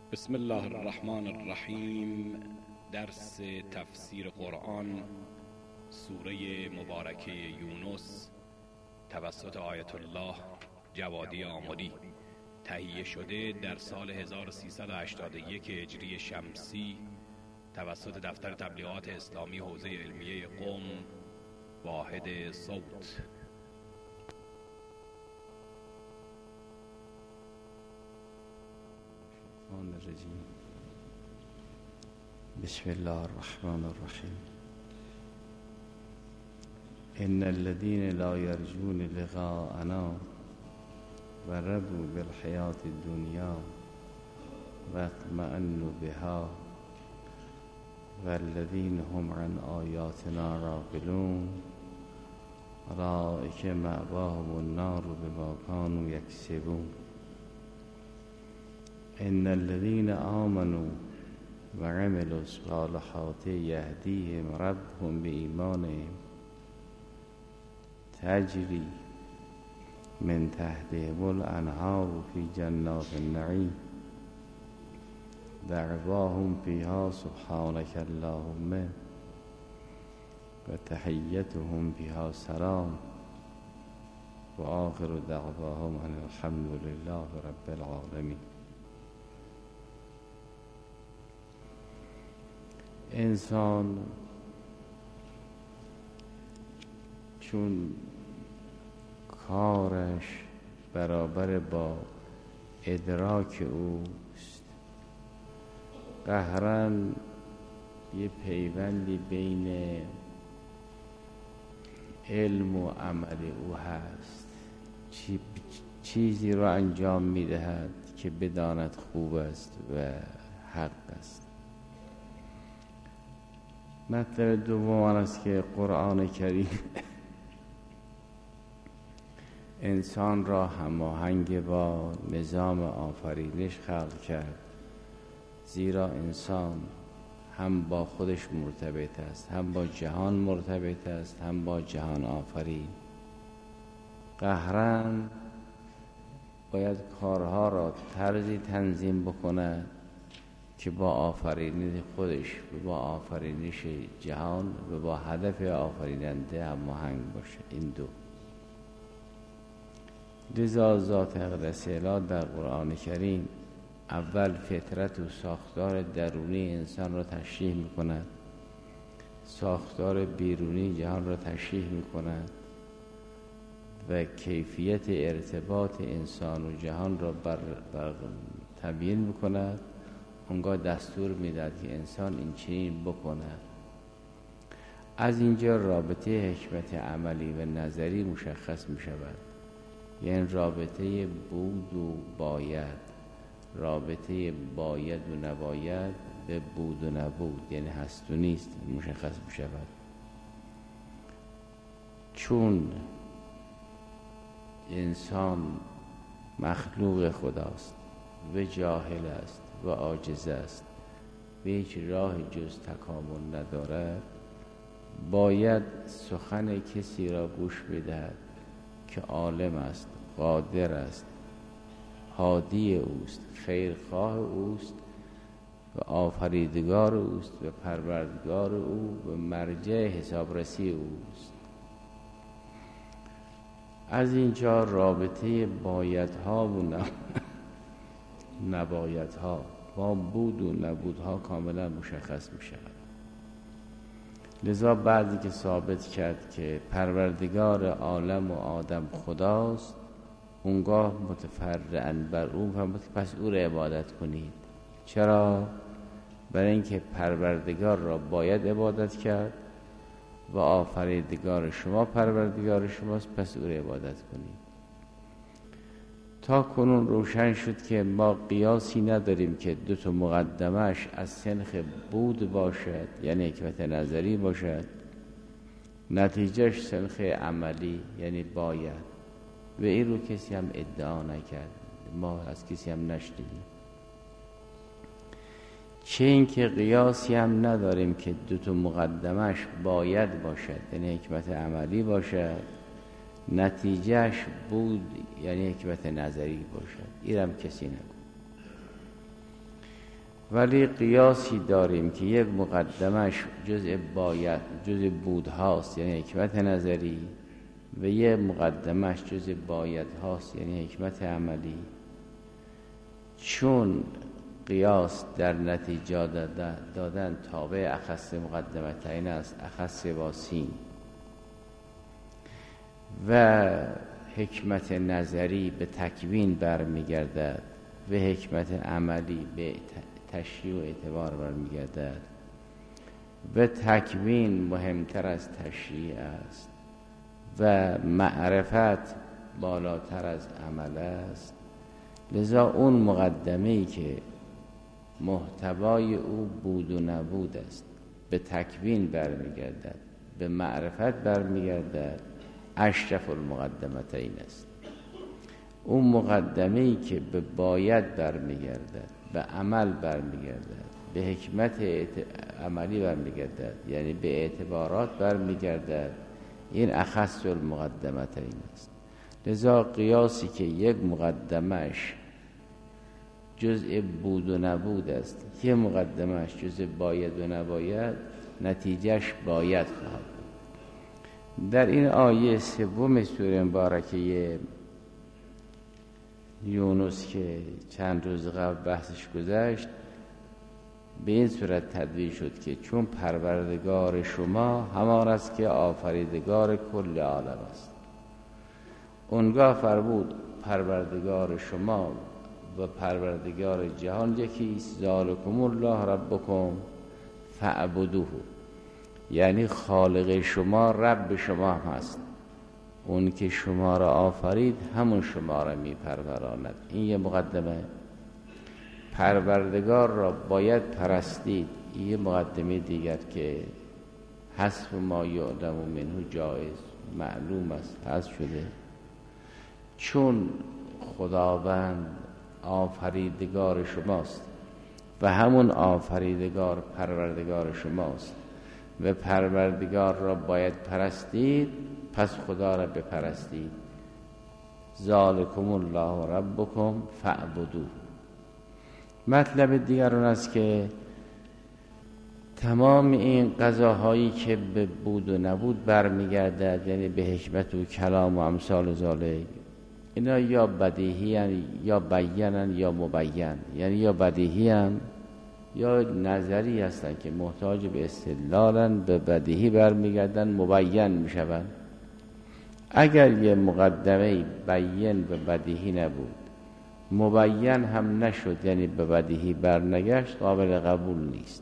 بسم الله الرحمن الرحیم. درس تفسیر قرآن، سوره مبارکه یونس، توسط آیت الله جوادی آملی، تهیه شده در سال 1381 هجری شمسی توسط دفتر تبلیغات اسلامی حوزه علمیه قم، واحد صوت. الرجیم. بسم الله الرحمن الرحیم. ان الذين لا يرجون لقاءنا ورضوا بالحياة الدنيا واطمأنوا بها والذين هم عن آياتنا غافلون أولئك مأواهم النار بما كانوا يكسبون. ان الذين آمنوا وعملوا الصالحات يهديهم ربهم بإيمانهم تجري من تحتهم الأنهار في جنات النعيم دعواهم فيها سبحانك اللهم وتحيتهم فيها سلام وآخر دعواهم أن الحمد لله رب العالمين. انسان چون کارش برابر با ادراک اوست، قهراً یه پیوندی بین علم و عمل او هست. چیزی رو انجام میدهد که بداند خوب است و حق است. مطلب دوم آن است که قرآن کریم انسان را هماهنگ با نظام آفرینش خلق کرد، زیرا انسان هم با خودش مرتبط است، هم با جهان مرتبط است، هم با جهان آفرین. قهراً باید کارها را طرزی تنظیم بکند که با آفرینش خودش و با آفرینش جهان و با هدف آفریننده هماهنگ باشه. این دو لذا ذات اقدس الهی در قرآن کریم اول فطرت و ساختار درونی انسان را تشریح می کند، ساختار بیرونی جهان را تشریح می کند و کیفیت ارتباط انسان و جهان را تبیین می کند. اونگاه دستور میداد که انسان این چنین بکند. از اینجا رابطه حکمت عملی و نظری مشخص می شود، یعنی رابطه بود و باید، رابطه باید و نباید به بود و نبود، یعنی هست و نیست مشخص می شود. چون انسان مخلوق خداست و جاهل است و عاجز است و هیچ راه جز تکامل ندارد، باید سخن کسی را گوش بدهد که عالم است، قادر است، هادی اوست، خیرخواه اوست و آفریدگار اوست و پروردگار او و مرجع حسابرسی اوست. از اینجا رابطه بایدها و نبایدها با بود و نبودها کاملا مشخص می شود. لذا بعدی که ثابت کرد که پروردگار عالم و آدم خداست، اونگاه متفرعاً بر او فرمود که پس او را عبادت کنید. چرا؟ برای اینکه پروردگار را باید عبادت کرد و آفریدگار شما پروردگار شماست، پس او را عبادت کنید. تا کنون روشن شد که ما قیاسی نداریم که دو تا مقدمش از سنخ بود باشد، یعنی حکمت نظری باشد، نتیجهش سنخ عملی یعنی باید، و این رو کسی هم ادعا نکرد، ما از کسی هم نشنیدیم. چه این که قیاسی هم نداریم که دو تا مقدمش باید باشد، یعنی حکمت عملی باشد، نتیجهش بود یعنی حکمت نظری باشد. اینم کسی نگو. ولی قیاسی داریم که یک مقدمش جزء بود هاست یعنی حکمت نظری و یک مقدمش جزء باید هاست یعنی حکمت عملی. چون قیاس در نتیجه دادن تابع اخص مقدمتین است، اخص با سین، و حکمت نظری به تکوین برمیگردد و حکمت عملی به تشریع و اعتبار برمیگردد و تکوین مهمتر از تشریع است و معرفت بالاتر از عمل است. لذا اون مقدمه‌ای که محتوای او بود و نبود است به تکوین برمیگردد، به معرفت برمیگردد، اشرف المقدمتین است. اون مقدمه‌ای که به باید برمیگردد، به عمل برمیگردد، به حکمت عملی برمیگردد، یعنی به اعتبارات برمیگردد، این اخص المقدمتین است. لذا قیاسی که یک مقدمش جزء بود و نبود است، یک مقدمش جزء باید و نباید، نتیجهش باید خواهد بود. در این آیه سوم سوره مبارکه یونس که چند روز قبل بحثش گذشت، به این صورت تدوین شد که چون پروردگار شما همان است که آفریدگار کل عالم است. اونگاه فرمود پروردگار شما و پروردگار جهان یکیست، ذالکم الله ربکم فاعبدوه، یعنی خالق شما رب شما هم هست. اون که شما را آفرید همون شما را می پروراند. این یه مقدمه. پروردگار را باید پرستید، این یه مقدمه دیگر که حسب ما یعلم منه جایز، معلوم است، حذف شده. چون خداوند آفریدگار شماست و همون آفریدگار پروردگار شماست و پروردگار را باید پرستید، پس خدا را بپرستید. ذالکم الله ربکم فاعبدوه. مطلب دیگر اون است که تمام این قضاهایی که به بود و نبود برمیگردد، یعنی به حکمت و کلام و امثال ذالک، اینا یا بدیهی هن یا بیانن یا مبین، یعنی یا بدیهی هن یا نظری هستن که محتاج به استدلالن، به بدیهی برمیگردن، مبین میشون. اگر یه مقدمه بیان و بدیهی نبود، مبین هم نشد، یعنی به بدیهی برنگشت، قابل قبول نیست.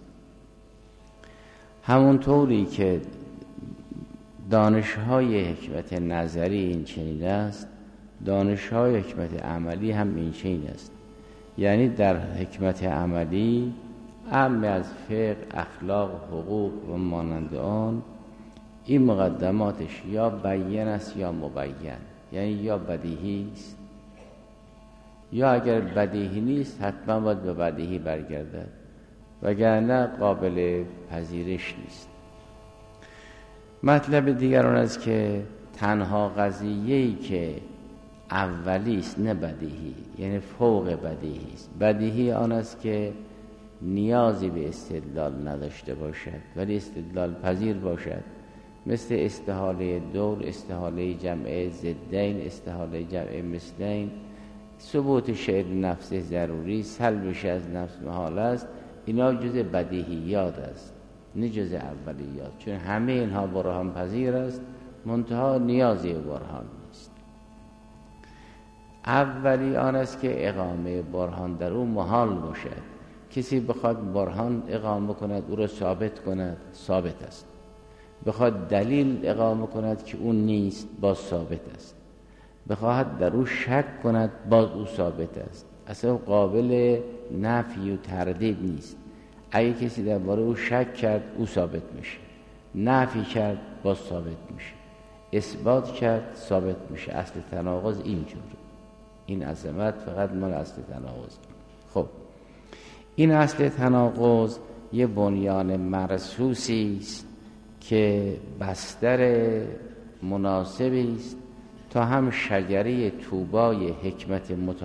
همونطوری که دانش‌های حکمت نظری این چنین است، دانش‌های حکمت عملی هم این چنین است. یعنی در حکمت عملی اعم از فقه، اخلاق، حقوق و مانند آن، این مقدماتش یا بیان است یا مبین، یعنی یا بدیهی است یا اگر بدیهی نیست حتما باید به بدیهی برگردد، وگرنه قابل پذیرش نیست. مطلب دیگر آن است که تنها قضیه‌ای که اولی است نه بدیهی، یعنی فوق بدیهی است. بدیهی آن است که نیازی به استدلال نداشته باشد ولی استدلال پذیر باشد، مثل استحاله دور، استحاله جمع ضدین، استحاله جمع مثلین، ثبوت شیء نفسه ضروری، سلبش از نفس محال است. اینا جزء بدیهیات است نه جزء اولیات، چون همه اینها برهان پذیر است، منتها نیازی به برهان نیست. اولی آن است که اقامه برهان در او محال باشد. کسی بخواد برهان اقامه کند او را ثابت کند، ثابت است. بخواد دلیل اقامه کند که اون نیست، باز ثابت است. بخواهد در او شک کند، باز او ثابت است. اصلا قابل نفی و تردید نیست. اگه کسی درباره او شک کرد، او ثابت میشه. نفی کرد، باز ثابت میشه. اثبات کرد، ثابت میشه. اصل تناقض اینجوره. این عظمت فقط مال اصل تناقض. خب این اصل تناقض یه بنیان مرصوصی است که بستر مناسبی است تا هم شجره طوبای حکمت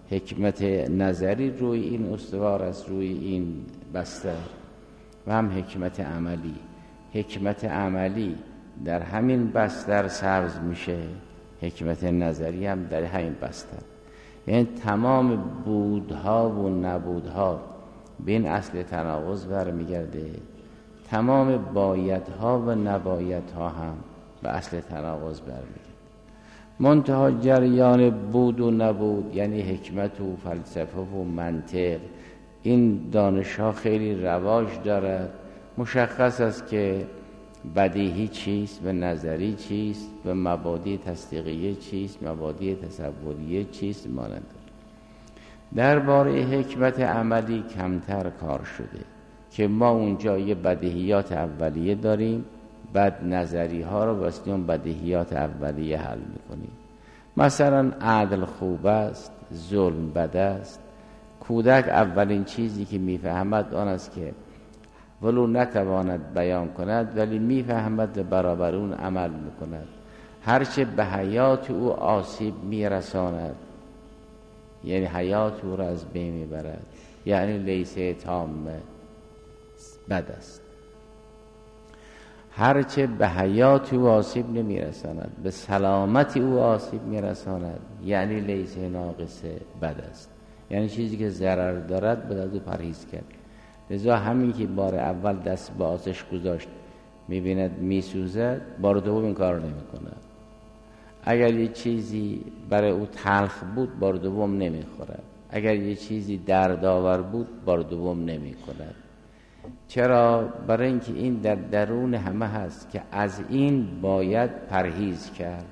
حکمت نظری روی این استوار است، روی این بستر، و هم حکمت عملی. حکمت عملی در همین بستر سبز میشه، حکمت نظری هم در همین بستر. یعنی تمام بودها و نبودها به این اصل تناقض برمیگرده، تمام بایدها و نبایدها هم به اصل تناقض برمیگرده. منتها جریان بود و نبود، یعنی حکمت و فلسفه و منطق، این دانش‌ها خیلی رواج دارد. مشخص است که بدیهی چیست و نظری چیست و مبادی تصدیقیه چیست، مبادی تصوریه چیست مانند. درباره حکمت عملی کمتر کار شده که ما اونجا یه بدیهیات اولیه داریم، بعد نظری ها رو واسه اون بدیهیات اولیه حل میکنیم. مثلا عدل خوب است، ظلم بد است. کودک اولین چیزی که میفهمد آن است که ولو نتواند بیان کند ولی میفهمد و برابر اون عمل میکند. هرچه به حیات او آسیب میرساند، یعنی حیات او را از بین میبرد، یعنی لیسه تامه، بد است. هرچه به حیات او آسیب نمیرساند، به سلامت او آسیب میرساند، یعنی لیسه ناقصه، بد است. یعنی چیزی که ضرر دارد باید او پرهیز کرد. لذا همین که بار اول دست به آتش گذاشت میبیند میسوزد، بار دوم این کار نمیکند. اگر یه چیزی برای او تلخ بود، بار دوم نمیخورد. اگر یه چیزی دردآور بود، بار دوم نمیکند. چرا؟ برای اینکه این در درون همه هست که از این باید پرهیز کرد.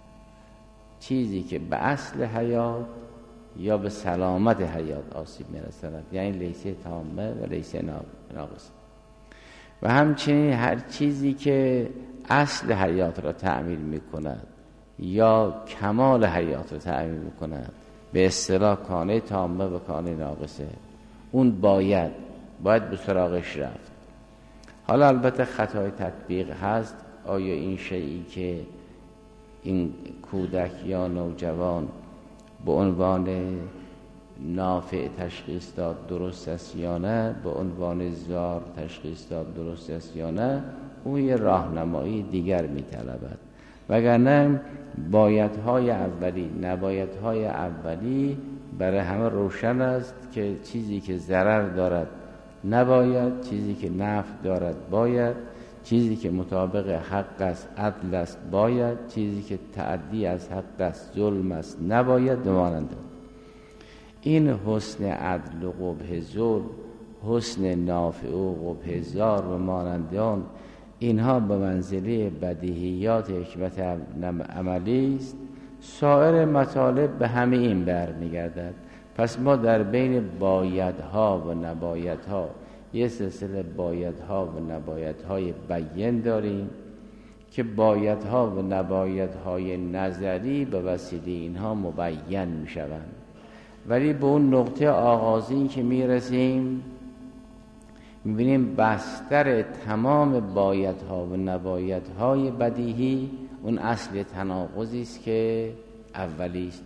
چیزی که به اصل حیات یا به سلامت حیات آسیب میرساند، یعنی لیسه تامه و لیسه ناقصه. و همچنین هر چیزی که اصل حیات را تعمیل میکند یا کمال حیات را تعمیل میکند، به اصطلاح کانه تامه و کانه ناقصه، اون باید به سراغش رفت. حالا البته خطای تطبیق هست. آیا این شیئی که این کودک یا نوجوان به عنوان نافع تشخیص داد درست است یا نه، به عنوان ضار تشخیص داد درست است یا نه، اون یه راهنمایی دیگر می‌طلبد. وگرنه بایدهای اولی، نبایدهای اولی برای همه روشن است که چیزی که ضرر دارد نباید، چیزی که نفع دارد باید، چیزی که مطابق حق است عدل است باید، چیزی که تعدی از حق است ظلم است نباید و مانند. این حسن عدل و قبح ظلم، حسن نافع و قبح ضار و مانند آن، اینها به منزله بدیهیات حکمت عملی است. سایر مطالب به همه این برمیگردد. پس ما در بین بایدها و نبایدها یه سلسله بایدها و نبایدهای بیان داریم که بایدها و نبایدهای نظری به وسیله اینها مبین می شوند. ولی به اون نقطه آغازین که می رسیم می بینیم بستر تمام بایدها و نبایدهای بدیهی اون اصل تناقضی است که اولی است.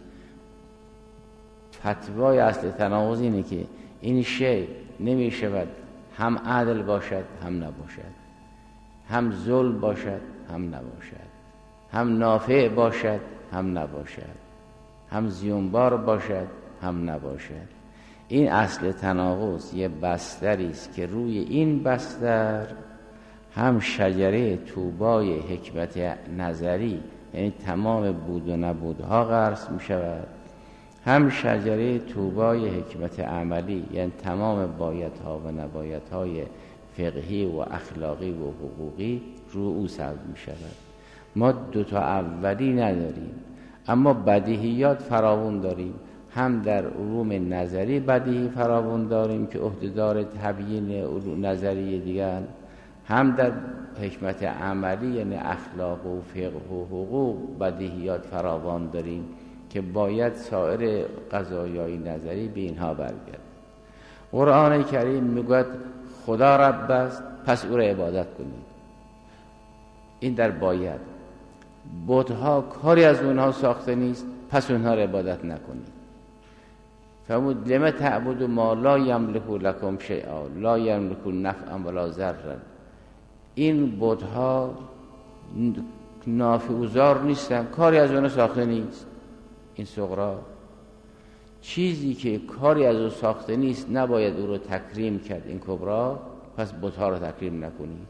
فتوای اصل تناقض اینه که این شی نمی شود هم عدل باشد هم نباشد، هم ظلم باشد هم نباشد، هم نافع باشد هم نباشد، هم زیانبار باشد هم نباشد. این اصل تناقض یه بستری است که روی این بستر هم شجره طوبای حکمت نظری، یعنی تمام بود و نبودها غرس می شود، هم شجره طوبای حکمت عملی، یعنی تمام بایدها و نبایدهای فقهی و اخلاقی و حقوقی رو او سبز می شود. ما دوتا اولی نداریم، اما بدیهیات فراوون داریم. هم در علوم نظری بدیهی فراوون داریم که عهدهدار تبیین علوم نظری دیگر، هم در حکمت عملی یعنی اخلاق و فقه و حقوق بدیهیات فراوان داریم که باید سایر قضایای نظری به اینها برگرد. قرآن کریم میگوید خدا رب است پس او را عبادت کنید. این در باید. بت‌ها کاری از اونها ساخته نیست پس اونها را عبادت نکنید. فرمود لم تعبد ما لا یملک لکم شیئا لا یملک نفعا ولا ضرا. این بت‌ها نافع و ضار نیستن، کاری از اون ساخته نیست. این صغرا چیزی که کاری از اون ساخته نیست نباید او رو تکریم کرد. این کبرا پس بت‌ها رو تکریم نکنید.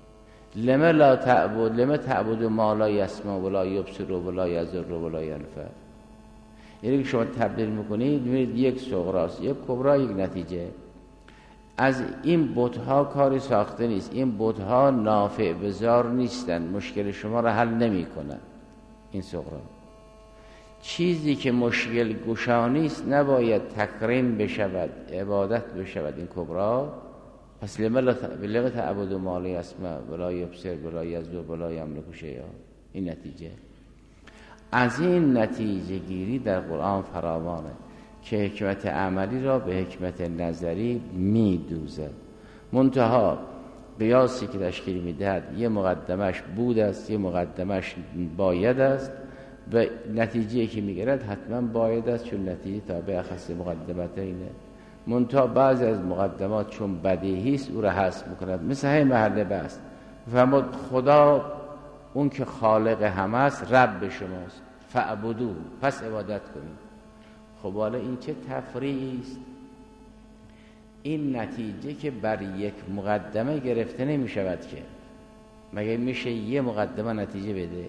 لم تعبد ما لا یسمع ولا یبصر ولا یضر ولا ینفع. یعنی که شما تبدیل میکنید میبینید یک صغراست، یک کبرا، یک نتیجه. از این بت‌ها کاری ساخته نیست، این بت‌ها نافع بزار نیستن، مشکل شما را حل نمی‌کنن. این صغرا چیزی که مشکل گشا نیست نباید تکریم بشود، عبادت بشود. این کبرا پس لم تعبد ما لا یسمع ولا یبصر ولا یضر ولا یملک شیئا. این نتیجه. از این نتیجه گیری در قرآن فراوانه که حکمت عملی را به حکمت نظری می‌دوزد. منتها قیاسی که تشکیل می‌دهد یه مقدمش بود است، یه مقدمش باید است و نتیجه‌ای که می‌گیرد حتما باید است، چون نتیجه تابع اخص مقدمتینه. منتها بعضی از مقدمات چون بدیهی است او را حذف می‌کند. مثل همین محل بحث فرمود خدا اون که خالق همه است رب شماست، فاعبدوه، پس عبادت کنید. خب حالا این چه تفریعی است؟ این نتیجه که بر یک مقدمه گرفته نمی شود که، مگه میشه یه مقدمه نتیجه بده؟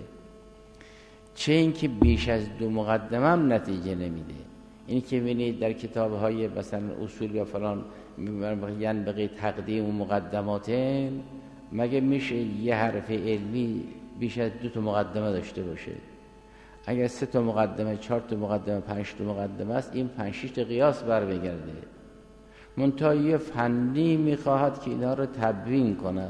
چه اینکه بیش از 2 مقدمه هم نتیجه نمیده. این که ببینید در کتاب‌های مثلا اصول یا فلان یعنی بقیه تقدیم و مقدماتین، مگه میشه یه حرف علمی بیش از 2 مقدمه داشته باشه؟ اگر 3 مقدمه، 4 مقدمه، 5 مقدمه است، این 5-6 قیاس برمیگرده. منتها یه فنی میخواهد که اینا رو تبیین کند.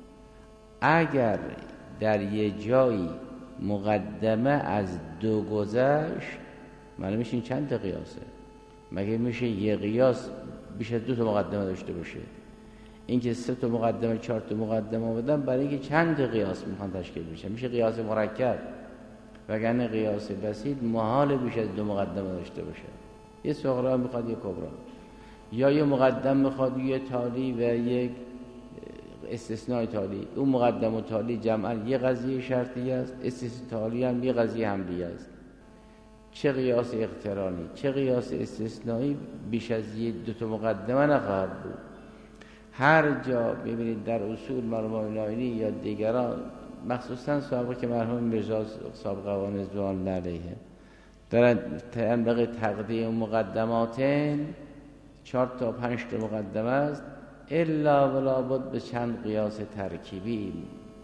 اگر در یه جایی مقدمه از 2 گذشت، معلوم میشه این چند قیاسه؟ مگه میشه یه قیاس بیش از 2 مقدمه داشته باشه؟ این که 3 مقدمه، 4 مقدمه بدن برای اینکه چند قیاس میخوان تشکیل بشه، میشه قیاس مرکب. وگرنه قیاس بسیط محال بیش از 2 مقدمه داشته باشه. یه صغرا میخواد یه کبرا، یا یه مقدم میخواد یه تالی و یک استثناء تالی. اون مقدم و تالی جمعا یه قضیه شرطی است، استثناء تالی هم یه قضیه حملی است. چه قیاس اقترانی چه قیاس استثنایی بیش از یه 2 مقدمه نخواهد بود. هر جا ببینید در اصول مرحوم ناینی یا دیگران، مخصوصا سابقه که مرحوم مرزا صاحب قوان رضوان علیه در تنبق تقدیم مقدماتین 4 تا 5 مقدمه است، الا ولا بد به چند قیاس ترکیبی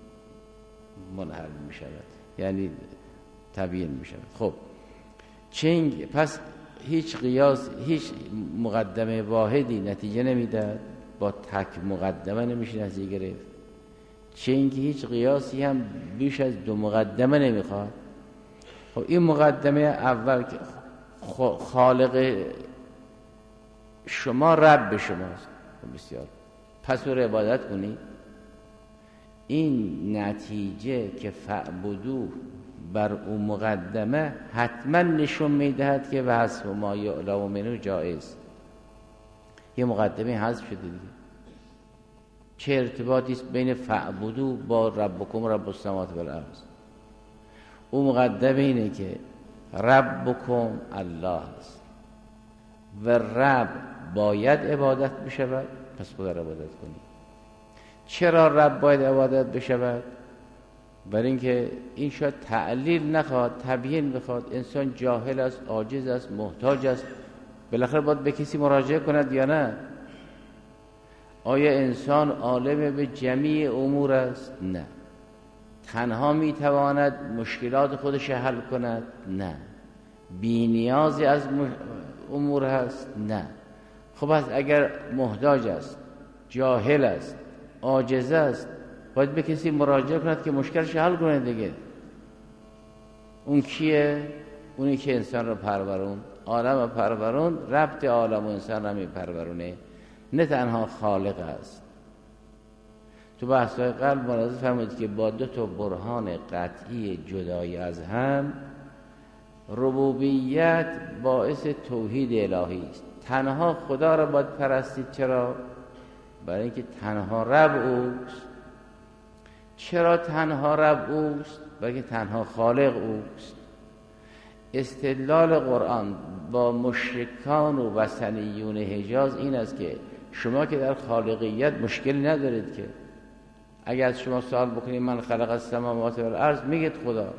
منحل می شود، یعنی تبیین می شود. خب پس هیچ قیاس، هیچ مقدمه واحدی نتیجه نمیدهد، با تک مقدمه نمیشه نتیجه گرفت. چه اینکه هیچ قیاسی هم بیش از 2 مقدمه نمیخواد. خب این مقدمه اول که خالق شما رب شماست، بسیار، پس او را عبادت کنید. این نتیجه که فعبدو بر اون مقدمه حتما نشون میدهد که و حسب ما یعلم منه جایز. یه مقدمه حذف شده دیگه. چه ارتباطی است بین فعبدو با ربکم رب السماوات و الارض؟ اون مقدمه اینه که ربکم الله است و رب باید عبادت بشود، پس خدا را عبادت کنید. چرا رب باید عبادت بشود؟ برای اینکه این شاید تعلیل نخواد، تبیین بخواد. انسان جاهل است، عاجز است، محتاج است، بالاخره باید به کسی مراجعه کند یا نه؟ آیا انسان عالم به جمیع امور است؟ نه. تنها میتواند مشکلات خودش حل کند؟ نه. بی نیازی از امور هست؟ نه. خب از اگر محتاج است، جاهل است، عاجز است، باید به کسی مراجعه کند که مشکلش حل کنه دیگه. اون کیه؟ اونی که انسان رو پرورون، عالم رو پرورون، ربط عالم و انسان رو میپرورونه، نه تنها خالق است. تو بحث‌های قبل ملاحظه فرمودید که با 2 برهان قطعی جدای از هم ربوبیت باعث توحید الهی است. تنها خدا را باید پرستید. چرا؟ برای اینکه تنها رب اوست. چرا تنها رب اوست؟ برای اینکه تنها خالق اوست. استدلال قرآن با مشرکان و وثنیون حجاز این است که شما که در خالقیت مشکلی ندارید، که اگر از شما سوال بکنید من خلق السماوات و الارض میگید خدا.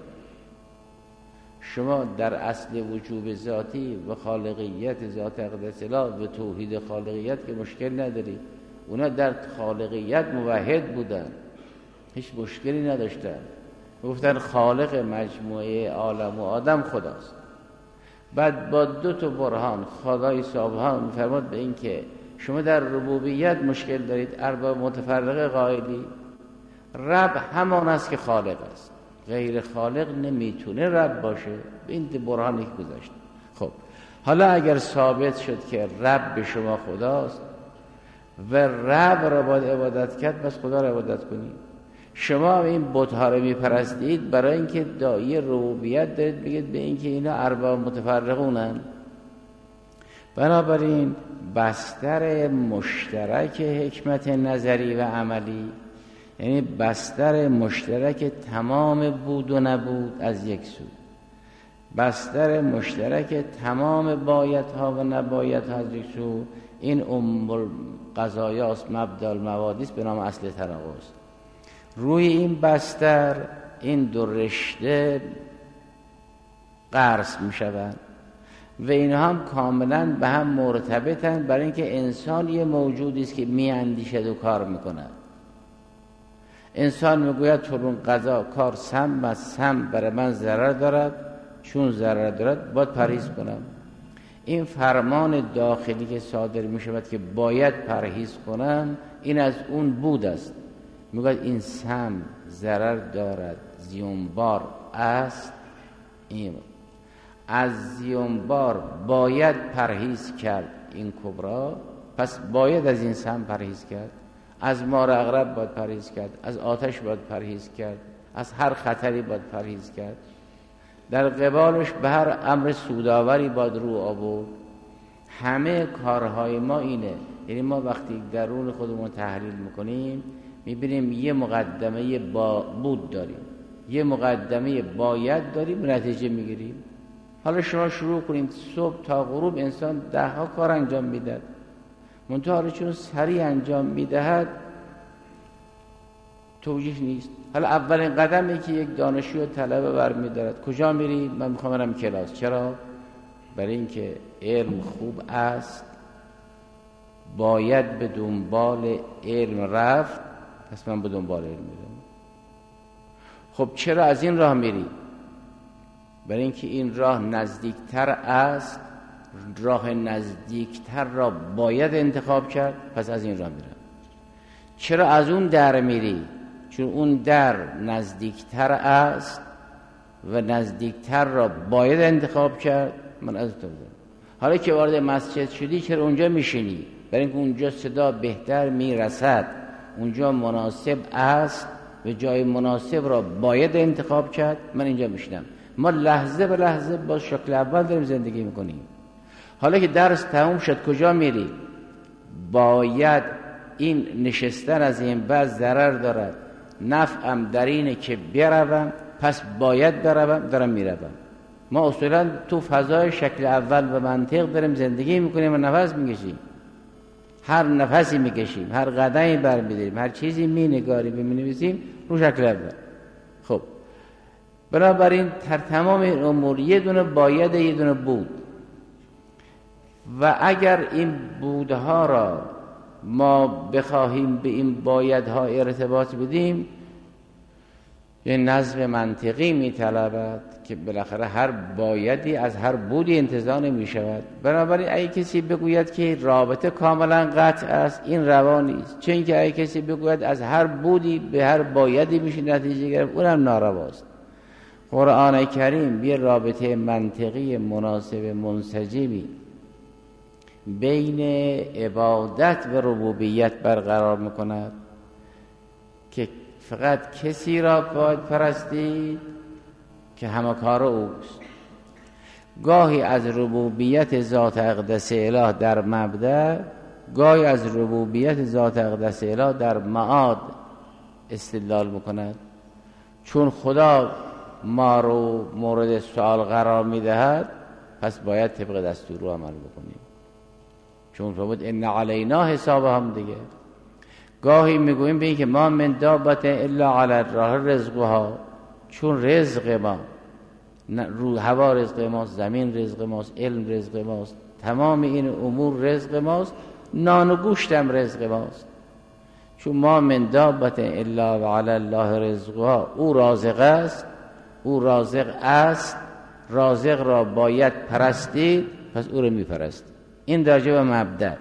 شما در اصل وجوب ذاتی و خالقیت ذات اقدس الله و توحید خالقیت که مشکل ندارید. اونا در خالقیت موحد بودن، هیچ مشکلی نداشتن. گفتن خالق مجموعه عالم و آدم خداست. بعد با 2 برهان خدای سبحان می‌فرماد به این که شما در ربوبیت مشکل دارید، ارباب متفرقه قائلی. رب همان است که خالق است، غیر خالق نمیتونه رب باشه. به این برهانی که گذاشت. خب حالا اگر ثابت شد که رب به شما خداست و رب را باید عبادت کرد، پس خدا را عبادت کنید. شما هم این بت‌ها رو میپرستید برای اینکه داعی ربوبیت دارید بگید به اینکه اینا ارباب متفرقونن. بنابراین بستر مشترک حکمت نظری و عملی، یعنی بستر مشترک تمام بود و نبود از یک سو، بستر مشترک تمام بایدها و نبایدها از یک سو، این قضایاست، مبدا الموادیست به نام اصل تناقض. روی این بستر این 2 رشته قرص می شوند و اینها هم کاملا به هم مرتبطن، برای اینکه انسان یه موجودی است که می اندیشد و کار می کند. انسان می گوید چون قضا کار سم و سم برای من ضرر دارد، چون ضرر دارد باید پرهیز کنم. این فرمان داخلی که صادر می شود که باید پرهیز کنم، این از اون بود است. می گوید این سم ضرر دارد، زیانبار است، این از زیانبار باید پرهیز کرد، این کبرا، پس باید از این سم پرهیز کرد. از مار عقرب باید پرهیز کرد، از آتش باید پرهیز کرد، از هر خطری باید پرهیز کرد. در قبالش به هر امر سودآوری باید رو آورد. همه کارهای ما اینه. یعنی ما وقتی درون خودمون تحلیل میکنیم میبینیم یه مقدمه بود داریم، یه مقدمه باید داریم، نتیجه میگیریم. حالا شما شروع کنیم صبح تا غروب انسان 10 کار انجام میدهد، منتها حالا چون سریع انجام میدهد توجیه نیست. حالا اولین قدمی که یک دانشجو طلبه برمی‌دارد کجا میری؟ من میخوام برم کلاس. چرا؟ برای اینکه علم خوب است، باید به دنبال علم رفت، پس من به دنبال علم میرم. خب چرا از این راه میری؟ برای اینکه این راه نزدیکتر است، راه نزدیکتر را باید انتخاب کرد، پس از این راه میرم. چرا از اون در میری؟ چون اون در نزدیکتر است و نزدیکتر را باید انتخاب کرد، من از تو میرم. حالا که وارد مسجد شدی چرا اونجا میشینی؟ برای اینکه اونجا صدا بهتر میرسد، اونجا مناسب است و جای مناسب را باید انتخاب کرد، من اینجا میشینم. ما لحظه به لحظه با شکل اول داریم زندگی میکنیم. حالا که درس تموم شد کجا میری؟ باید این نشستن از این بعد ضرر دارد، نفعم در اینه که بروم، پس باید بروم، دارم میروم. ما اصولا تو فضای شکل اول و منطق داریم زندگی میکنیم و نفس میکشیم. هر نفسی میکشیم، هر قدمی برمیداریم، هر چیزی مینگاریم و مینویسیم رو شکل اول. خب بنابراین در تمام این امور یه دونه باید، یه دونه بود. و اگر این بودها را ما بخواهیم به این بایدها ارتباط بدیم، یه نظم منطقی میطلبد که بالاخره هر بایدی از هر بودی انتزاع نمی شود. بنابراین اگه کسی بگوید که رابطه کاملا قطع است، این روا نیست. چون که اگه کسی بگوید از هر بودی به هر بایدی میشه نتیجه گرفت، اونم نارواست. قرآن کریم یه رابطه منطقی مناسب منسجمی بین عبادت و ربوبیت برقرار میکند که فقط کسی را باید پرستید که همه کار اوست. گاهی از ربوبیت ذات اقدس اله در مبدأ، گاهی از ربوبیت ذات اقدس اله در معاد استدلال میکند. چون خدا ما رو مورد سوال قرار میدهد، پس باید طبق دستور رو عمل بکنیم، چون فرمود ان علینا حسابهم دیگه. گاهی میگوییم به این که ما من دابت الا علی الراه رزقها، چون رزق ما رو هوا رزق ماست، زمین رزق ماست، علم رزق ماست، تمام این امور رزق ماست، نان و گوشتم رزق ماست. چون ما من دابت الا و علی الله رزقها، او رازق است، او رازق است، رازق را باید پرستید، پس او رو میپرست. این درجه به مبدأ.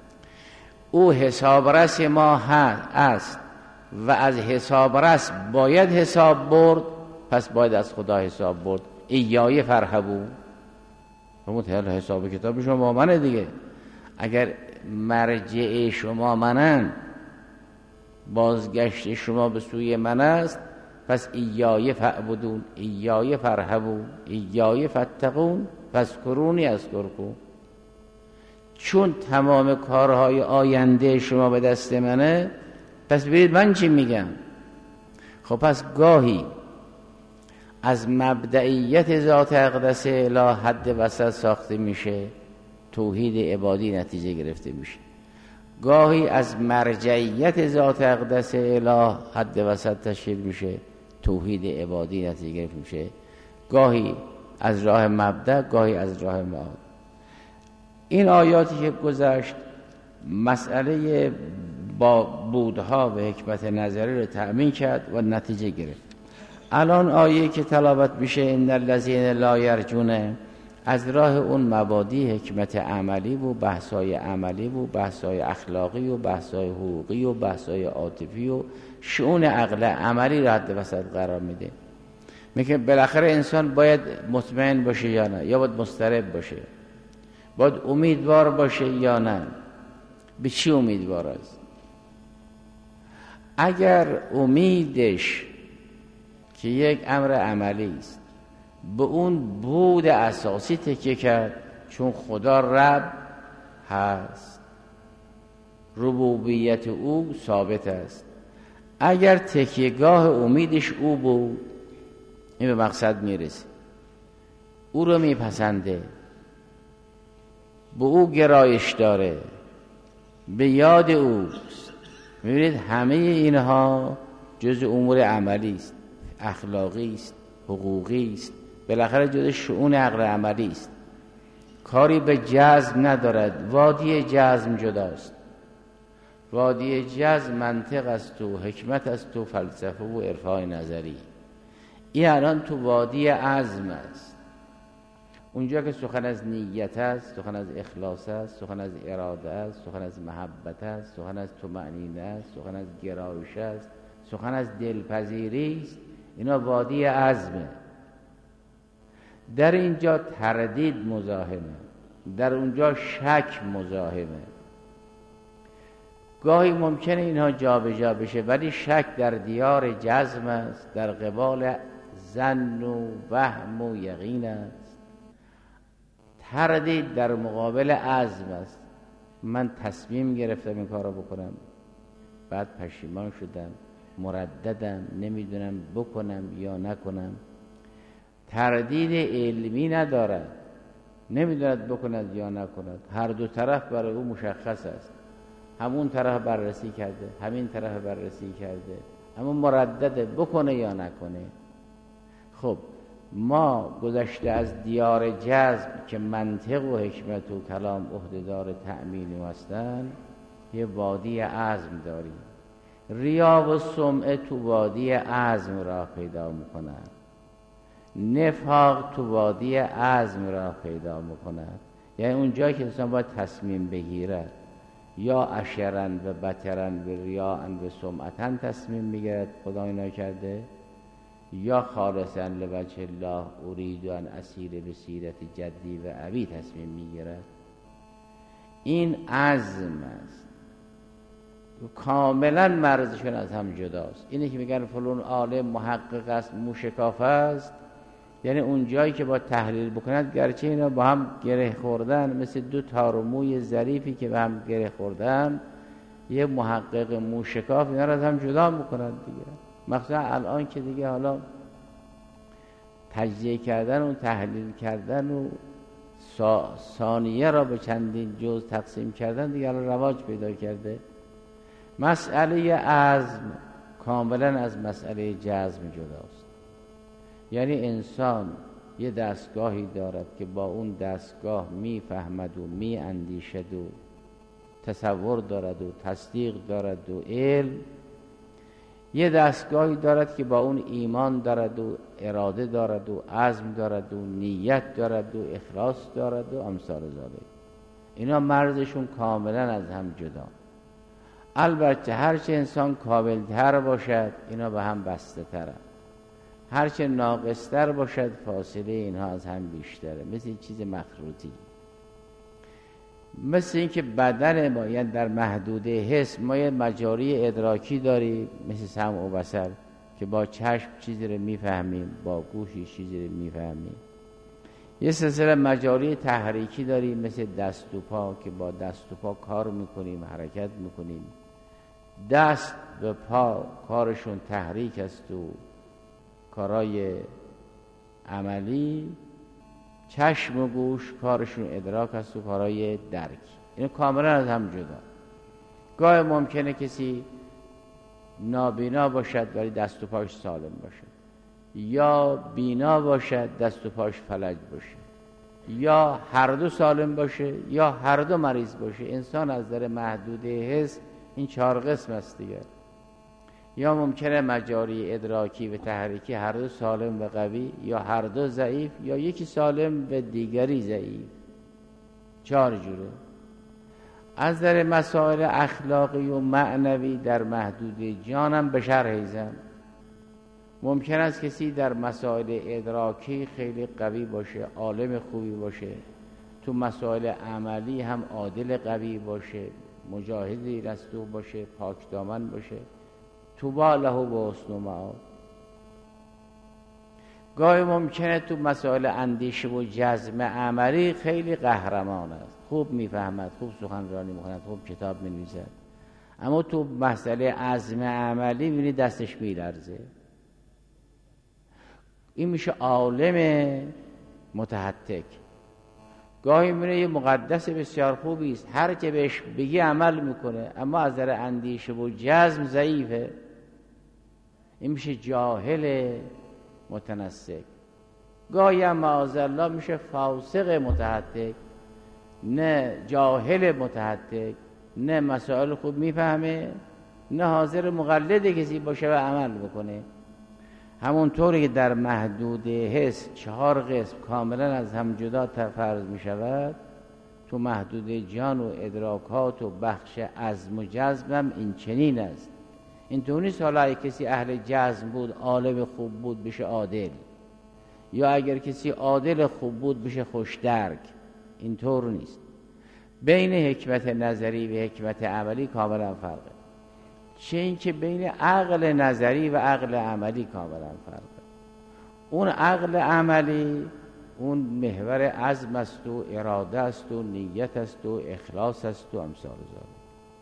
او حسابرس ما است و از حسابرس باید حساب برد، پس باید از خدا حساب برد. ایای فرهبون، فرمود حساب کتاب شما منه دیگه. اگر مرجع شما منن، بازگشت شما به سوی من است، پس ایای فعبدون، ایای فرهبون، ایای فتقون، پس کرونی از کرکون. چون تمام کارهای آینده شما به دست منه، پس برید من چی میگم. خب پس گاهی از مبدئیت ذات اقدس اله حد وسط ساخته میشه، توحید عبادی نتیجه گرفته میشه. گاهی از مرجعیت ذات اقدس اله حد وسط تشکیل میشه، توحید عبادی نتیجه گرفته میشه. گاهی از راه مبدأ، گاهی از راه معاد. این آیاتی که گذشت مسئله با بودها و حکمت نظری رو تأمین کرد و نتیجه گرفت. الان آیه که تلاوت میشه ان الذین لا یرجون، از راه اون مبادی حکمت عملی و بحثای عملی و بحثای اخلاقی و بحثای حقوقی و بحثای عاطفی و شؤون عقل عملی را حد وسط قرار میده. میگه بالاخره انسان باید مطمئن باشه یا نه، یا باید مضطرب باشه، باید امیدوار باشه یا نه. به چی امیدوار است؟ اگر امیدش که یک امر عملی است به اون بود اساسی تکیه کرد، چون خدا رب هست، ربوبیت او ثابت است. اگر تکیهگاه امیدش او بود، این به مقصد میرسه، او رو میپسنده، به او گرایش داره، به یاد اوست. میبینید همه اینها جز امور عملی است، اخلاقی است، حقوقی است، بالاخره جز شؤون عقل عملی است. کاری به جزم ندارد. وادی جزم جداست. وادی جزم منطق است و حکمت است و فلسفه و عرفان نظری. این الان تو وادی عزم است. اونجا که سخن از نیت است، سخن از اخلاص است، سخن از اراده است، سخن از محبت است، سخن از طمأنینه است، سخن از گرایش است، سخن از دلپذیری است. اینا وادی عزمه. در اینجا تردید مزاحمه، در اونجا شک مزاحمه. گاهی ممکنه اینها جا به جا بشه، ولی شک در دیار جزم است، در قبال ظن و وهم و یقین است. تردید در مقابل عزم است. من تصمیم گرفتم این کار رو بکنم، بعد پشیمان شدم، مرددم، نمیدونم بکنم یا نکنم. تردید علمی ندارد، نمیدوند بکند یا نکند. هر دو طرف برای او مشخص است. همون طرف بررسی کرده، همین طرف بررسی کرده، اما مردده بکنه یا نکنه. خب ما گذشته از دیار جزم که منطق و حکمت و کلام عهده‌دار تأمین هستند، یه وادی عزم داریم. ریا و سمعه تو وادی عزم راه پیدا میکنند، نفاق تو وادی عزم راه پیدا میکند. یعنی اونجایی که انسان باید تصمیم بگیرد، یا اشرن و بترن و ریاءن و سمعتن تصمیم میگیرد، خدا اینا کرده، یا خالصا لوجه الله ارید ان اسیر به سیرت جدی و ابی تصمیم میگیرد. این عزم است، کاملا مرزشون از هم جداست. اینه که میگن فلان عالم محقق است، موشکاف است، یعنی اون جایی که با تحلیل بکند گرچه اینا با هم گره خوردن، مثل دو تار و موی ظریفی که به هم گره خوردن، یه محقق موشکاف اینا را از هم جدا میکند دیگه. مخصوصا الان که دیگه حالا تجزیه کردن و تحلیل کردن و ثانیه را به چندین جزء تقسیم کردن دیگه الان رواج پیدا کرده. مسئله عزم کاملا از مسئله جزم جداست. یعنی انسان یه دستگاهی دارد که با اون دستگاه میفهمد و میاندیشد و تصور دارد و تصدیق دارد و علم. یه دستگاهی دارد که با اون ایمان دارد و اراده دارد و عزم دارد و نیت دارد و اخلاص دارد و امثال ذالک. اینا مرزشون کاملا از هم جدا. البته هرچه انسان کاملتر باشد اینا به هم بسته تره، هرچه ناقصتر باشد فاصله اینها از هم بیشتره. مثل چیز مخروطی، مثل این که بدن ما یعنی در محدوده حس ما یه مجاری ادراکی داریم مثل سمع و بصر که با چشم چیزی رو میفهمیم، با گوش چیزی رو میفهمیم. یه سلسله مجاری تحریکی داریم مثل دست و پا که با دست و پا کار میکنیم، حرکت میکنیم. دست و پا کارشون تحریک است و کارای عملی، چشم و گوش کارشون ادراک است و کارای درک. این کاملا از هم جدا. گاهی ممکنه کسی نابینا باشد ولی دست و پاش سالم باشه، یا بینا باشد دست و پاش فلج باشه، یا هر دو سالم باشه یا هر دو مریض باشه. انسان از در محدوده حس این 4 قسم است دیگه. یا ممکنه مجاری ادراکی و تحریکی هر دو سالم و قوی، یا هر دو ضعیف، یا یکی سالم و دیگری ضعیف. 4 جوره. از در مسائل اخلاقی و معنوی در محدوده جانم به شرح زن. ممکن است کسی در مسائل ادراکی خیلی قوی باشه، عالم خوبی باشه، تو مسائل عملی هم عادل قوی باشه، مجاهدی رستو باشه، پاک دامن باشه. طوبی له و حسن مآب. گاهی ممکنه تو مسائل اندیشه و جزم عملی خیلی قهرمان است، خوب میفهمد، خوب سخنرانی میکند، خوب کتاب مینویسد، اما تو مسئله عزم عملی میبینی دستش میلرزه. این میشه عالم متحتک. گاهی میبینه یه مقدس بسیار خوبی است، هر که بهش بگی عمل میکنه، اما از نظر اندیشه و جزم ضعیفه. این میشه جاهل متنسک. گاهی هم معاذالله میشه فاسق متحتک، نه جاهل متحتک، نه مسائل خوب میفهمه، نه حاضر مقلد کسی باشه و عمل بکنه. همونطوری که در محدوده حس 4 قسم کاملا از هم جدا فرض می شود، تو محدوده جان و ادراکات و بخش عزم و جزم هم این چنین است. اینطور نیست حالا کسی اهل جزم بود، عالم خوب بود بشه عادل، یا اگر کسی عادل خوب بود بشه خوشدرک. اینطور نیست. بین حکمت نظری و حکمت عملی کاملا فرقه. چه این که بین عقل نظری و عقل عملی کاملا فرقه. اون عقل عملی اون محور عزم است و اراده است و نیت است و اخلاص است و امثال ذالک.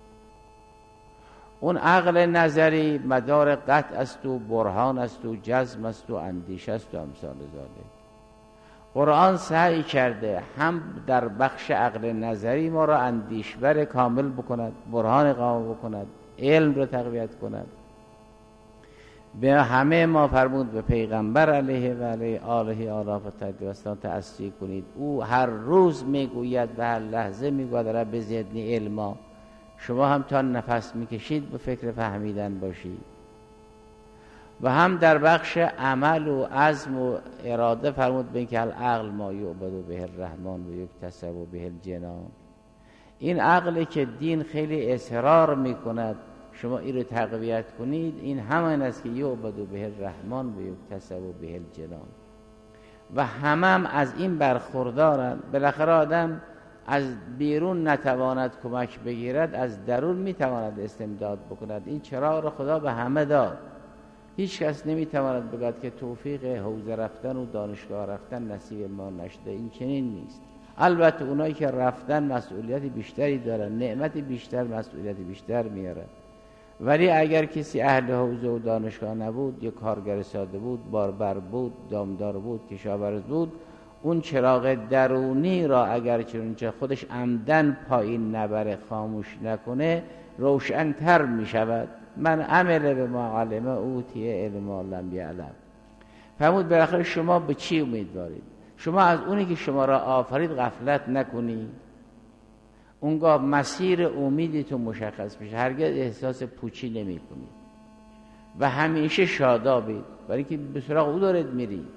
اون عقل نظری مدار قطع است و برهان است و جزم است و اندیشه است و امثال ذالک. قرآن سعی کرده هم در بخش عقل نظری ما را اندیشور کامل بکند، برهان قائم بکند، علم را تقویت کند. به همه ما فرمود به پیغمبر علیه و علیه آله آلاف تدوستان تأسی کنید. او هر روز میگوید و هر لحظه میگوید رب زدنی علما. شما هم تا نفس میکشید به فکر فهمیدن باشید. و هم در بخش عمل و عزم و اراده فرمود به اینکه العقل ما یعبد به الرحمن و یکتسب به الجنان. این عقلی که دین خیلی اصرار میکند شما این رو تقویت کنید، این همان است که یعبد به الرحمن و یکتسب به الجنان. و هم از این برخوردارن. بالاخره آدم از بیرون نتواند کمک بگیرد، از درون میتواند استمداد بکند. این چراغ را خدا به همه داد. هیچ کس نمیتواند بگوید که توفیق حوزه رفتن و دانشگاه رفتن نصیب ما نشده. این چنین نیست. البته اونایی که رفتن مسئولیت بیشتری دارن، نعمت بیشتر، مسئولیت بیشتر میارن. ولی اگر کسی اهل حوزه و دانشگاه نبود، یک کارگر ساده بود، باربر بود، دامدار بود، کشاورز بود، اون چراغ درونی را اگر چنانچه خودش عمدن پایین نبره، خاموش نکنه، روشن‌تر می شود. من عمل به ما علم اوتی علم لم یعلم. فرمود بالاخره شما به چی امیدوارید؟ شما از اونی که شما را آفرید غفلت نکنید، اونگاه مسیر امیدتون مشخص میشه، هرگز احساس پوچی نمی کنید و همیشه شادابید، برای اینکه به سراغ او دارید میرید.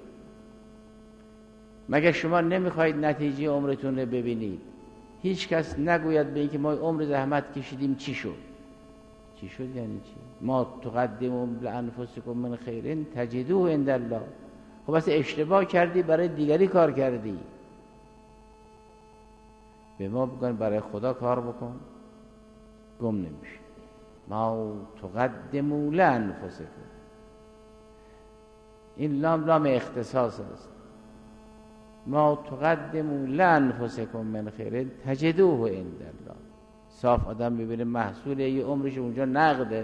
مگر شما نمیخواید نتیجه عمرتون رو ببینید؟ هیچ کس نگوید به اینکه ما عمر زحمت کشیدیم چی شد. چی شد یعنی چی؟ ما تقدموا لانفسکم من خیر تجدوه عند الله. خب بس اشتباه کردی، برای دیگری کار کردی. به ما بگن برای خدا کار بکن، گم نمیشه. ما تقدموا لانفسکم، این لام اختصاص است. ما تقدموا لانفسکم من خیر تجدوه عند الله. صاف آدم ببینه محصول یه عمرش اونجا نقده.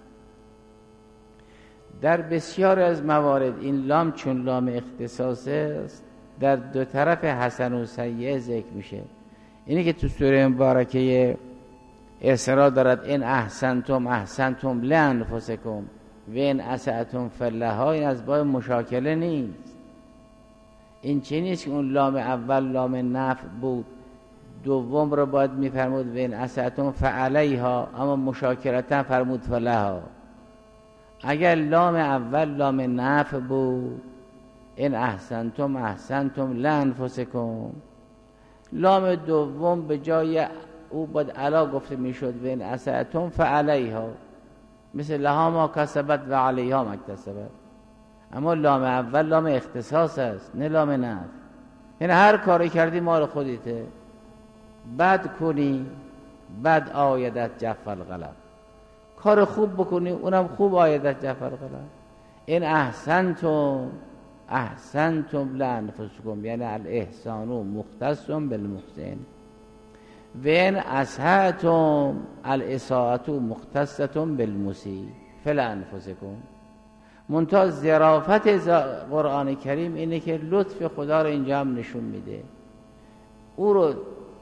در بسیار از موارد این لام چون لام اختصاصه است، در دو طرف حسن و سیئه ذکر میشه. اینی که تو سوره مبارکه اسراء دارد ان احسنتم احسنتم لانفسکم و ان اسأتم فلها، این از باب مشاکله نیست. این چه نیست که اون لام اول لام نفع بود، دوم رو باید میفرمود و ان اسأتم فعلیها، اما مشاکلتا فرمود فلها. اگر لام اول لام نفع بود، ان احسنتم احسنتم لانفسکم، لام دوم به جای او باید علا گفته میشد و ان اسأتم فعلیها، مثل لها ما کسبت و علیها ما اکتسبت. اما لام اول لام اختصاص است، نه لام نفع. یعنی هر کاری کردی مال خودیته، بد کنی بد آیدت جف القلم، کار خوب بکنی اونم خوب آیدت جف القلم. این احسنتم احسنتم لانفسکم، یعنی الاحسان مختص بالمحسن و این اسأتم الاساءة مختصة بالمسیء فلانفسکم. منتها ظرافت قرآن کریم اینه که لطف خدا رو اینجا هم نشون میده. او رو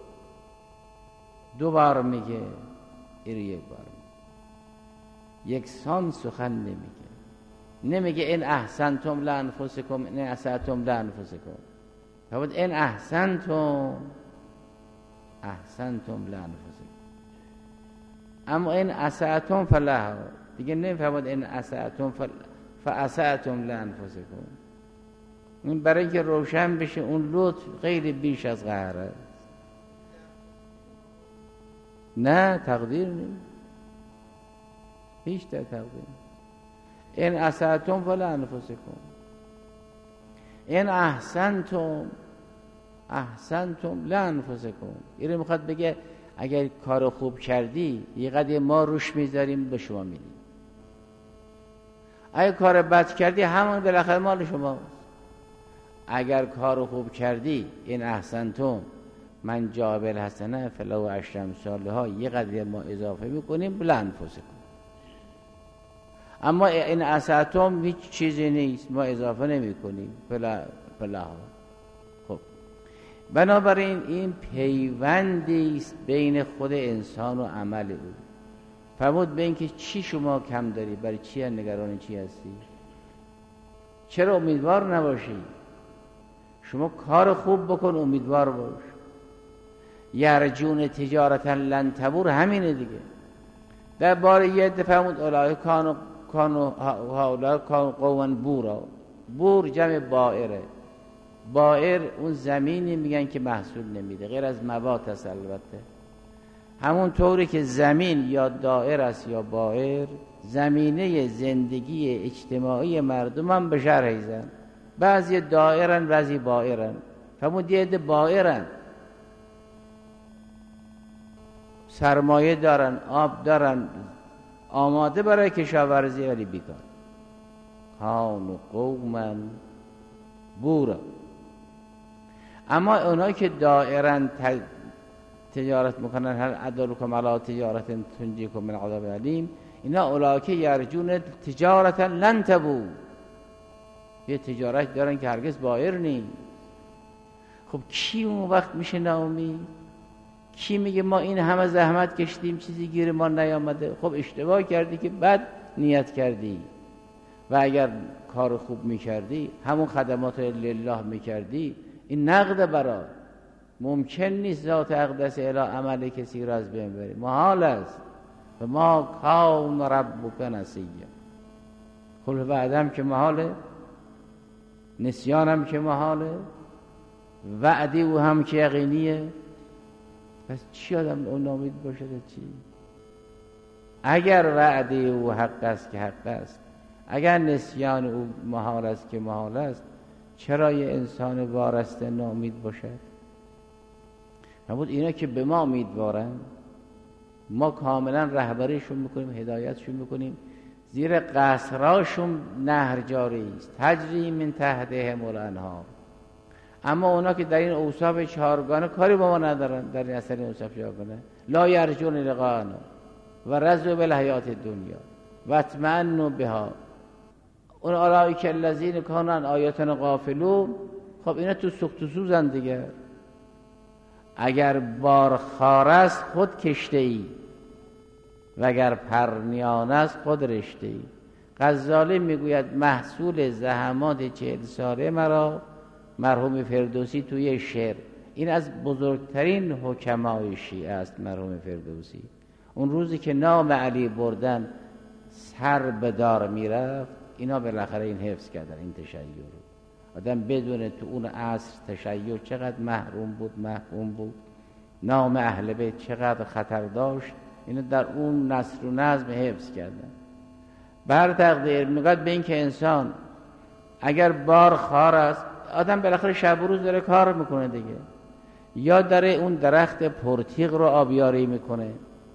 دو بار میگه، این یک بار میگه، یکسان سخن نمیگه این احسنتم لانفسکم این اسأتم لانفسکم. فرمود این احسنتم احسنتم لانفسکم، اما این اسأتم فلها دیگه نمیفرمود این اسأتم فاسأتم لانفسکم. این برای اینکه روشن بشه اون لطف غیر بیش از قهر است، نه تقدیر نیست، هیچ تقدیر. این اسأتم فلانفسکم، این احسنتم احسنتم لانفسکم. این رو میخواد بگه اگر کار خوب کردی یه قدر ما روش میذاریم به شما میدیم، اگر کار بد کردی همون بالاخره مال شماست. اگر کار خوب کردی این احسنتم من جاء بالحسنة فله عشر امثالها، یه قدر ما اضافه میکنیم لانفسکم. اما این اسأتم هیچ چیزی نیست، ما اضافه نمی کنیم فلا. خب بنابراین این پیوندی است بین خود انسان و عمل او. فرمود به این که چی شما کم داری، برای چی نگران چی هستی، چرا امیدوار نباشی؟ شما کار خوب بکن، امیدوار باش. یرجون تجارتا لن تبور، همینه دیگه. در بار یه دفعه فرمود اولئک کانوا قوما بورا. بور جمع بائره. بائر اون زمینی میگن که محصول نمیده، غیر از موات هست البته. همون طوری که زمین یا دائر است یا بائر، زمینه زندگی اجتماعی مردم هم به شرح ایزن، بعضی دائرن بعضی بائرن. همون دیده بائرن، سرمایه دارن، آب دارن، آماده برای کشاورزی ولی بیکار. کانوا قوما بورا. اما اونایی که دائرا تجارت میکنن، هل ادلکم علی تجارت تنجیکم من عذاب علیم، اینا اولئک یرجون تجارتا لن تبور، یه تجارت دارن که هرگز بائر نیست. خب کی اون وقت میشه ناامید؟ کی میگه ما این همه زحمت کشیدیم چیزی گیر ما نیامده؟ خب اشتباه کردی که بد نیت کردی، و اگر کار خوب میکردی، همون خدمات لله میکردی، این نقد برات. ممکن نیست ذات اقدس اله عمل کسی را از بین بره، محال است. و ما کان ربک نسیا، خلف بعدم که محاله، نسیانم که محاله، وعدی او هم که یقینیه. پس چی آدم اون نامید باشه؟ چی؟ اگر وعده او حق است که حق است، اگر نسیان او محال است که محال است، چرا یه انسان وارسته نامید باشد؟ نبود اینا که به ما امیدوارن، ما کاملا رهبریشون میکنیم، هدایتشون میکنیم، زیر قصراشون نهر جاری است، تجری من تحتهم الانهار. اما اونا که در این اوصاف چهارگانه کاری با ما ندارن، در این اثر این اوصاف چهارگانه، لا یرجون لقاءنا و رضوا بالحیات الدنیا و اطمئنوا بها، اون اولئک الذین کانوا عن آیاتنا غافلون. خب اینا تو سوخت و سوزن دیگه. اگر بارخوار است خود کشته ای و اگر پرنیان است خود رشته ای. غزالی میگوید محصول زحمات 40 ساله مرا مرحوم فردوسی توی شعر، این از بزرگترین حکمای شیعه است مرحوم فردوسی. اون روزی که نام علی بردن سر به دار میرفت، اینا بالاخره این حفظ کردن، این تشیع رو. آدم بدونه تو اون عصر تشیع چقدر محروم بود، نام اهل بیت چقدر خطر داشت، اینو در اون نثر و نظم حفظ کردن. بر تقدیر میگوید به این که انسان اگر بار خار است، آدم بالاخره شب و روز داره کار میکنه دیگه، یا داره اون درخت پرتیغ رو آبیاری میکنه،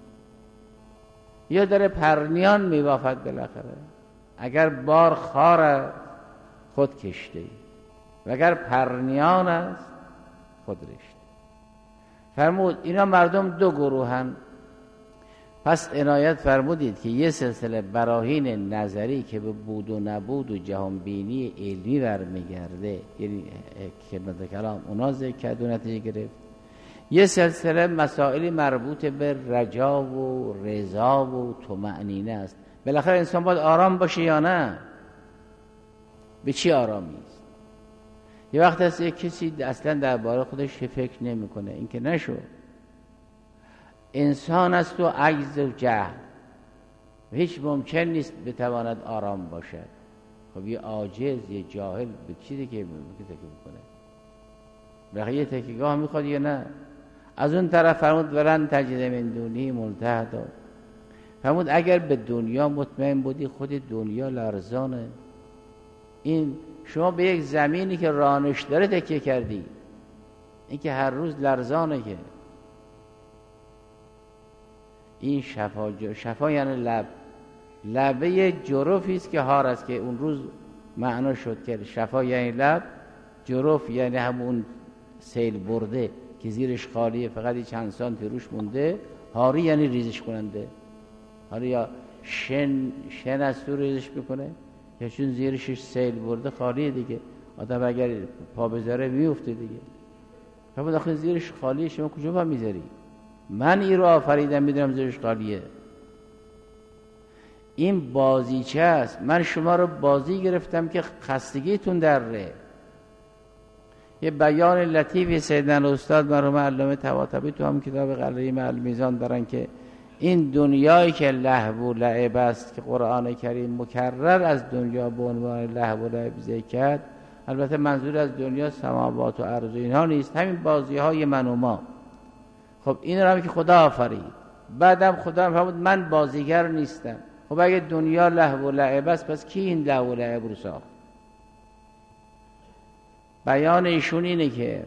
یا داره پرنیان میبافد. بالاخره اگر بار خار است خود کشته ای و اگر پرنیان است خود رشته. فرمود اینا مردم دو گروهن. پس عنایت فرمودید که یه سلسله براهین نظری که به بود و نبود و جهانبینی علمی برمیگرده، یعنی خدمت کلام اونا ذکر کرد و نتیجه گرفت. یه سلسله مسائلی مربوط به رجا و رضا و طمأنینه است. بالاخره انسان باید آرام باشه یا نه؟ به چی آرامی است؟ یه وقت هست یک کسی اصلا درباره خودش فکر نمیکنه، این که نشو. انسان است و عجز و جهل، هیچ ممکن نیست بتواند آرام باشد. خب یه عاجز، یه جاهل به چیزی که تکیه میکنه؟ بقیه یه تکیهگاه میخواد یا نه؟ از اون طرف فرمود ولن تجد من دونه ملتحدا. فرمود اگر به دنیا مطمئن بودی، خود دنیا لرزانه. این شما به یک زمینی که رانش داره تکیه کردی، این که هر روز لرزانه، که این شفا یعنی لبه جرفی است که هار است، که اون روز معنا شد که شفا یعنی لب، جرف یعنی همون سیل برده که زیرش خالیه، فقط چند سانتی روش مونده. هاری یعنی ریزش کننده. حالا یا شن از تو ریزش میکنه، یا چون زیرش سیل برده خالیه دیگه، آدم اگر پا بذاره میفته دیگه. فقط داخل زیرش خالیه، شما کجا پا میذاری؟ من این رو آفریدم میدونم زیرش خالیه. این بازیچه است. من شما رو بازی گرفتم که خستگیتون دره. یه بیان لطیفی سیدنا استاد مرحوم علامه طباطبایی تو هم کتاب قلعه مع میزان دارن که این دنیایی که لهو و لعب است، که قرآن کریم مکرر از دنیا به عنوان لهو و لعب ذکر کرد، البته منظور از دنیا سماوات و ارض اینها نیست، همین بازی های من و ما. خب این رو هم که خدا آفرید، بعدم خدا فرمود من بازیگر نیستم. خب اگه دنیا لهو و لعب است، پس کی این لهو و لعب رو ساخت؟ بیان ایشون اینه که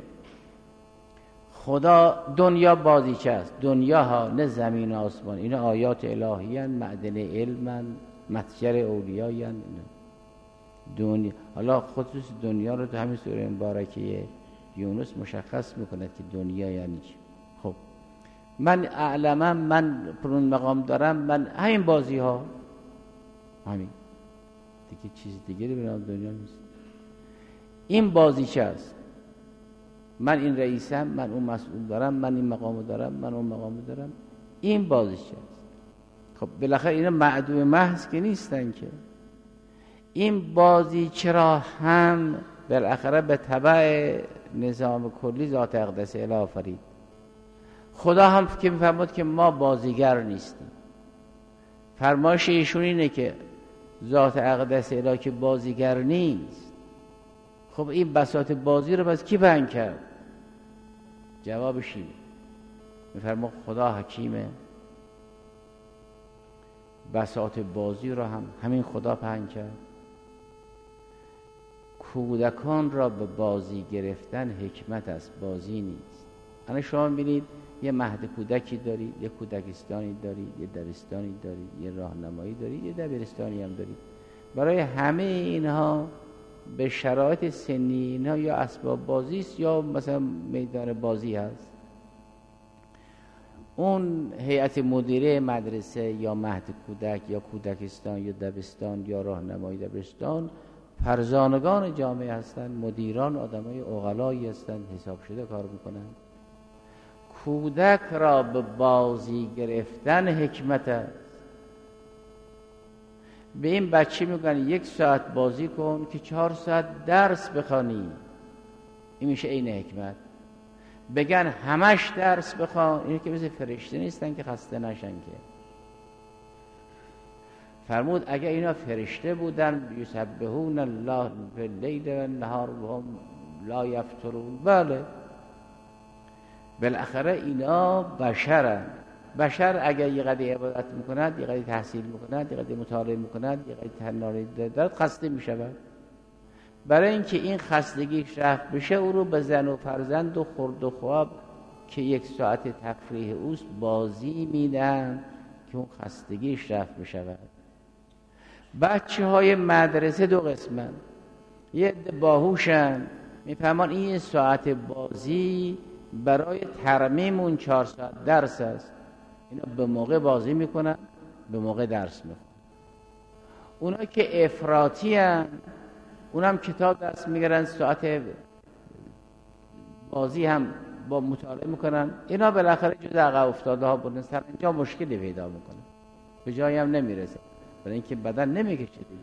خدا دنیا بازیچه است. دنیا ها نه زمین و آسمان، اینا آیات الهی هستند، معدن علم هستند، متجر اولیایی هستند. دنیا، حالا خصوص دنیا رو تو همین سوره مبارکه یونس مشخص میکند که دنیا یعنی چی. خب من اعلمم، من پرون مقام دارم، من همین بازی ها، همین دیگه، چیز دیگری به نام دنیا نیست. این بازی چه است؟ من این رئیسم، من اون مسئول دارم، من این مقامو دارم، من اون مقامو دارم، این بازی چه است؟ خب بالاخره اینا معدوم محض که نیستن که. این بازی چرا هم بالاخره به تبع نظام کلی ذات اقدس اله آفرید. خدا هم که میفرماد که ما بازیگر نیستیم. فرمایش ایشون اینه که ذات اقدس اله که بازیگر نیست، خب این بساط بازی رو بس کی بیان کرد؟ جوابش اینه، میفرماد خدا حکیمه، بساط بازی رو هم همین خدا پهن کرد. کودکان را به بازی گرفتن حکمت است، بازی نیست. الان شما ببینید یه مهد کودکی دارید، یه کودکستانی دارید، یه دبستانی دارید، یه راهنمایی دارید، یه دبیرستانی هم دارید. برای همه اینها به شرایط سنی اینها یا اسباب بازی است یا مثلا میدان بازی هست. اون هیئت مدیره مدرسه یا مهد کودک یا کودکستان یا دبستان یا راهنمایی دبستان فرزانگان جامعه هستند، مدیران آدمای عقلایی هستند، حساب شده کار میکنن. کودک را به بازی گرفتن حکمت است. به این بچه میگن 1 ساعت بازی کن که 4 ساعت درس بخوانی، این میشه عین حکمت. بگن همش درس بخوان، اینه که مثل فرشته نیستن که خسته نشن که. فرمود اگه اینا فرشته بودن یسبحون الله فی اللیل و النهار و هم لا یفترون، بله بالاخره اینا بشرن. بشر اگر یه قدر عبادت میکند، یه قدر تحصیل میکند، یه قدر مطالعه میکند، یه قدر تناری دارد، خسته میشود. برای اینکه این خستگیش رفت بشه، او رو به زن و فرزند و خورد و خواب که 1 ساعت تفریح اوست بازی میدن که اون خستگیش رفت بشود. بچه های مدرسه 2 قسمن، یه عده باهوشن میفهمان این ساعت بازی برای ترمیم اون 4 ساعت درس است، اینا به موقع بازی میکنن، به موقع درس میخونن. اونا که افراطی هن، اونم کتاب دست میگیرن، ساعت بازی هم با مطالعه میکنن، اینا بالاخره جز عقب افتاده ها بودن، سر اینجا مشکلی پیدا میکنن، به جایی هم نمیرسن، برای اینکه بدن نمیکشه دیگه.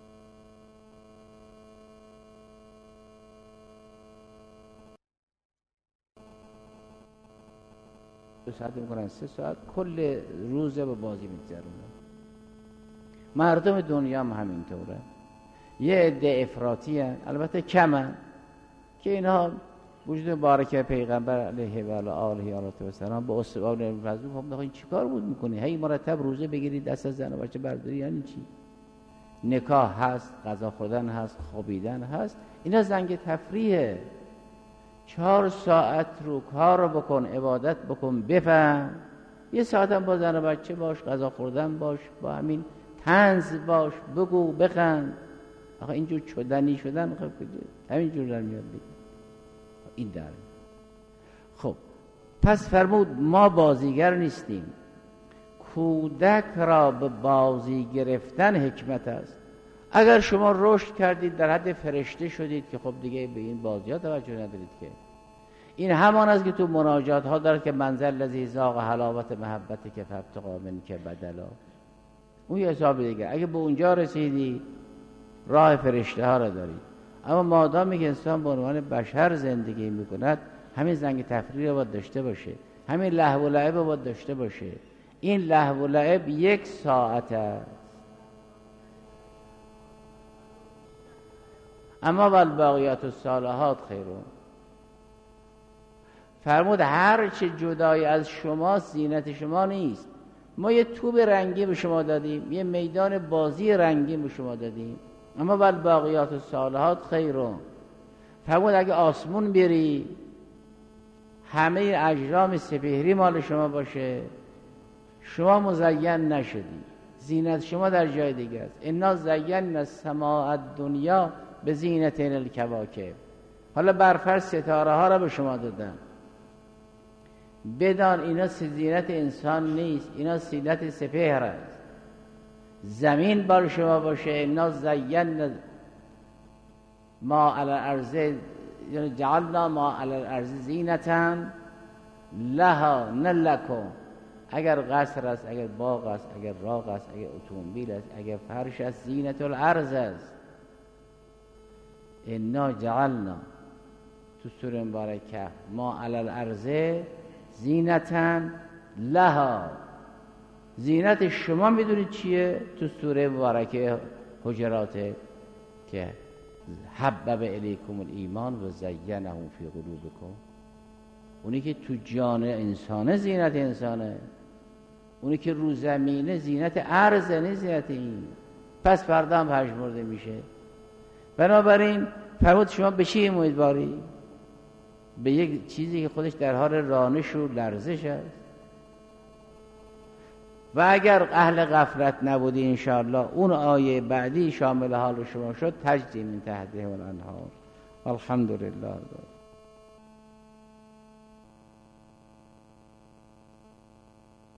دو ساعت میکنن، 3 ساعت کل روزه به بازی میگذرونن. مردم دنیا هم همینطوره. یه عده افراطی هست، البته کمن، که اینها وجود مبارکه پیغمبر علیه و آله و سلام به اسباب نفذو هم این چیکار بود میکنی؟ هی مرتب روزه بگیری دست از زن و بچه برداری، یعنی چی؟ نکاح هست، غذا خوردن هست، خوابیدن هست، اینا زنگ تفریحه. 4 ساعت رو کار بکن، عبادت بکن، بفهم. 1 ساعت هم با زن و بچه باش، غذا خوردن باش، با همین طنز باش، بگو بخند. آخه اینجور چدنی شدن همین جور در میاد دیگه. این در خب پس فرمود ما بازیگر نیستیم. کودک را به بازی گرفتن حکمت است. اگر شما رشد کردید در حد فرشته شدید که خب دیگه به این بازی ها توجه ندارید که. این همان است که تو مناجات ها داره که منزل لذی ذاق حلاوت محبت که فابتغوا من که بدلا، اون یه حساب دیگه. اگه به اونجا رسیدی راه فرشته ها را دارید. اما مادامی که انسان به عنوان بشر زندگی میکند، همین زنگ تفریح باید داشته باشه، همین لهو و لعب باید داشته باشه. این لهو و لعب 1 ساعت است. اما والباقیات الصالحات خیرون. فرمود هر چه جدای از شما زینت شما نیست. ما یه توپ رنگی به شما دادیم، یه میدان بازی رنگی به شما دادیم، اما والباقیات الصالحات خیرون. فرمود اگه آسمون بری همه اجرام سپهری مال شما باشه، شما مزین نشدی، زینت شما در جای دیگه است. انا زینا السماء الدنیا به زینت الکواکب. حالا برفرض ستاره ها را به شما دادن، بدان اینا زینت انسان نیست، اینا زینت سپهر است. زمین بار شما باشه، انا زینا ما علی الارض، جعلنا ما علی الارض زینتا لها نه لکم. اگر قصر است، اگر باغ است، اگر راغ است، اگر اتومبیل است، اگر فرش است، زینت الارض است. انا جعلنا تو سوره مبارکه ما علی الارض زینتا لها. زینت شما میدونید چیه؟ تو سوره مبارکه حجرات که حبب الیکم الایمان و زینه فی قلوبکم. اونی که تو جان انسانه زینت انسانه، اونی که رو زمینه زینت ارضه، نه زینت این. پس فردا هم پژمرده میشه. بنابراین فرمود شما به چی امیدواری؟ به یک چیزی که خودش در حال رانش و لرزش است. و اگر اهل غفلت نبودی انشاءالله اون آیه بعدی شامل حال شما شد، تجری من تحتهم الانهار. الحمدلله.